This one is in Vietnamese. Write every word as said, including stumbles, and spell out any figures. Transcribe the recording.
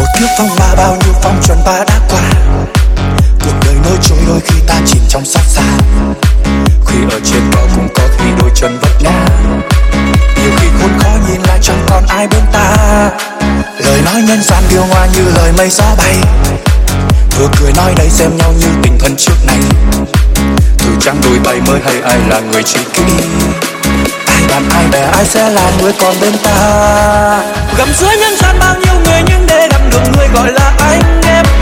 Nước phong ba bao nhiêu phong trần ta đã qua, cuộc đời nối trôi đôi khi ta chìm trong xót xa. Khi ở trên bờ cũng có khi đôi chân vấp ngã, nhiều khi khốn khó nhìn lại chẳng còn ai bên ta. Lời nói nhân gian điều hòa như lời mây gió bay, vừa cười nói đây xem nhau như tình thân trước này. Thử chăng đôi tay mới hay ai là người tri kỷ, ai bạn ai bè ai sẽ là người còn bên ta. Gầm dưới nhân gian bao nhiêu người nhưng để gặp được người gọi là anh em.